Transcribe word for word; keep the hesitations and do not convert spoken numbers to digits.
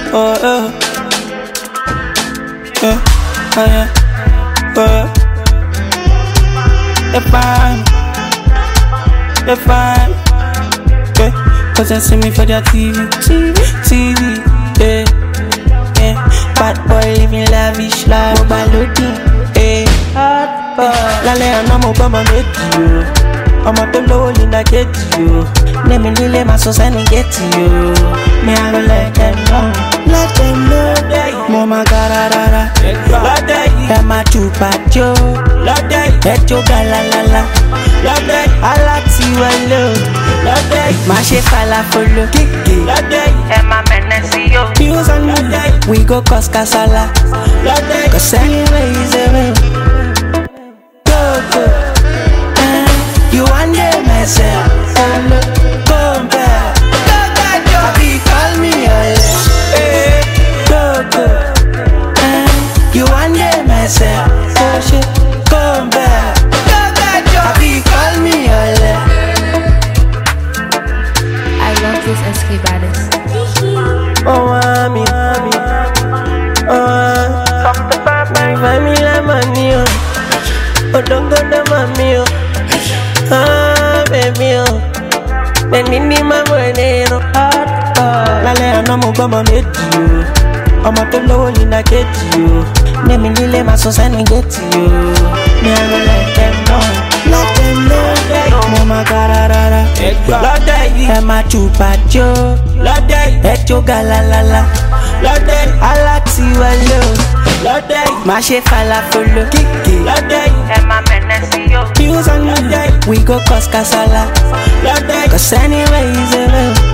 oh yeah, yeah, oh yeah, oh yeah. You're fine, you're fine, yeah. Cause they see me for their T V, T V, T V, yeah, yeah. Bad boy living lavish life, mobile loading, yeah. Hot boy, lálẹ́ àná mo bá ma méjì o. Ọmọ tó lówó ní na kéjì o. Lẹ́mi nílé máa sọ sẹ́ni géètì o. Me I go let them know, let them know. Mo ma gara rara, lọ́dẹ̀ yìí. Ẹ máa jùbà jó, lọ́dẹ̀ yìí. Ẹ jó galalala, lọ́dẹ̀ yìí. Aláti wẹ̀lẹ̀ o, lọ́dẹ̀ yìí. Má ṣe falafolo, kéèké, lọ́dẹ̀ yìí. Ẹ máa mẹ̀nẹ̀ sí yo. Bills on me, we go cause kasala, lọ́dẹ̀ yìí. Cause anyway is a way. Go, go. You want them myself, come back. Happy call me your love. Go, go. You want them myself, come back. Happy call me your love. I love this S K Baddest. Oh, mommy, mommy. Oh, my family, mommy. Oh, don't go to mommy. Ah, baby, oh. Ven mi mamá enero. Lálẹ́ àná mo gbọ́ ọmọ méjì o. Ọmọ tó lówó ní na kéjì o. Lẹ́mi nílé máa sọ sẹ́ni géètì o. Me I go let them know, let them know. Mo máa gara rara, lọ́dẹ̀ yìí. Ẹ máa jùbà jó, lọ́dẹ̀ yìí. Ẹ jó galalala, lọ́dẹ̀ yìí. Aláti wẹ̀lẹ̀ o, lọ́dẹ̀ yìí. Má ṣe falafolo, kéèké, lọ́dẹ̀ yìí. Ẹ máa mẹ̀nẹ̀ sí yo. Bills on me, we go cause kasala, lọ́dẹ̀ yìí. Cause anyway is a way.